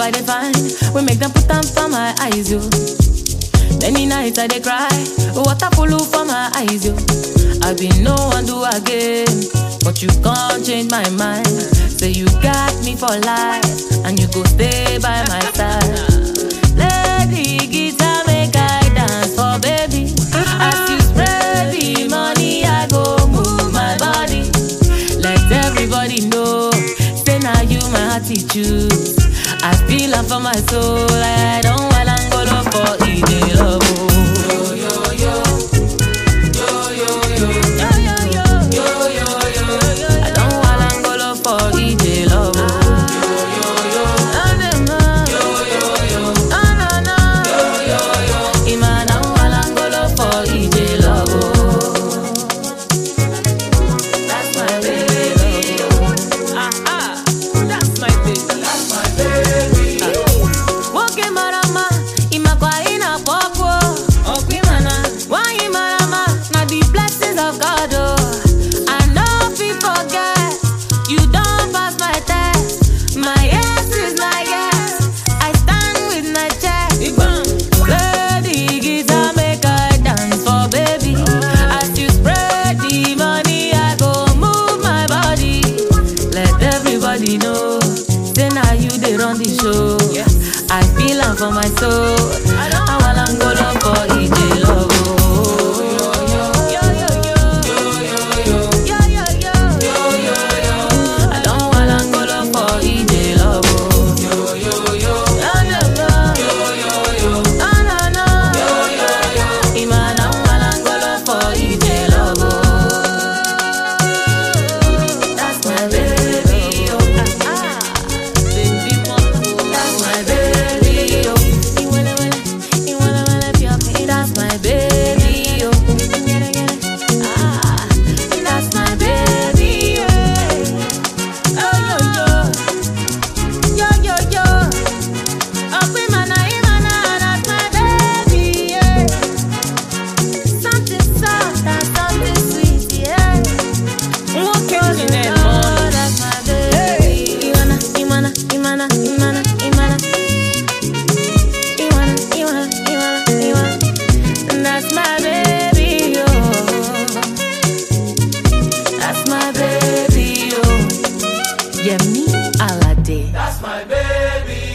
I dey find, we make them put them for my eyes, yo. Many nights I dey cry, water full for my eyes, yo. I been no one do again, but you can't change my mind. Say you got me for life, and you go stay by my side. Lady guitar make I dance for baby. As you spread the money, I go move my body. Let everybody know, say now you my attitude. I feel am for my soul, I don't want Angola for easy love. Yo yo yo, yo yo yo, yo yo yo, yo yo yo. I don't want Angola for easy love. Yo yo yo, yo yo yo, no no no, yo yo yo. Ima don't want Angola for easy love. That's my baby. That's my baby. That's my baby. Woke marama, imakwa ina popo. Okwi mana, why marama? Na the blessings of God. Oh, I know if you forget, you don't pass my test. My yes is my yes. I stand with my chest. Play the guitar, make I dance for baby. As you spread the money, I go move my body. Let everybody know, say now you they run the show. I feel am for my soul. I want Angola for EJ love. I don't want Angola for EJ love. Ima don't want Angola for EJ love. That's my baby. Baby, that's my baby. That's my baby. That's my baby. Oh yo yo, yo yo yo. Up in my that's my baby. Something soft and something sweet, yeah. That's my baby. Imana. That's my baby, yo. That's my baby, yo. Yeah, me Alade. That's my baby.